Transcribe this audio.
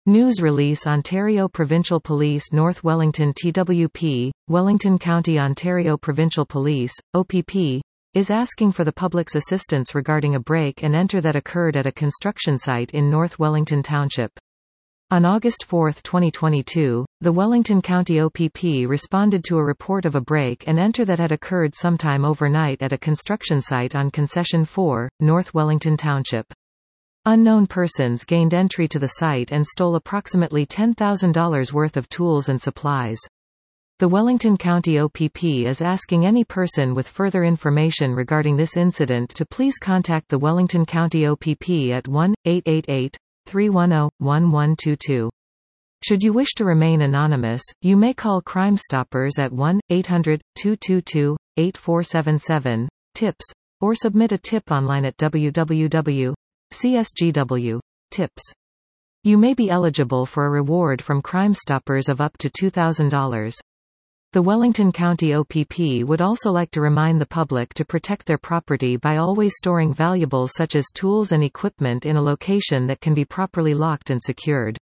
News release Ontario Provincial Police North Wellington TWP, Wellington County Ontario Provincial Police, OPP, is asking for the public's assistance regarding a break and enter that occurred at a construction site in North Wellington Township. On August 4, 2022, the Wellington County OPP responded to a report of a break and enter that had occurred sometime overnight at a construction site on Concession 4, North Wellington Township. Unknown persons gained entry to the site and stole approximately $10,000 worth of tools and supplies. The Wellington County OPP is asking any person with further information regarding this incident to please contact the Wellington County OPP at 1-888-310-1122. Should you wish to remain anonymous, you may call Crime Stoppers at 1-800-222-8477, TIPS, or submit a tip online at www.csgw.tips. You may be eligible for a reward from Crime Stoppers of up to $2,000. The Wellington County OPP would also like to remind the public to protect their property by always storing valuables such as tools and equipment in a location that can be properly locked and secured.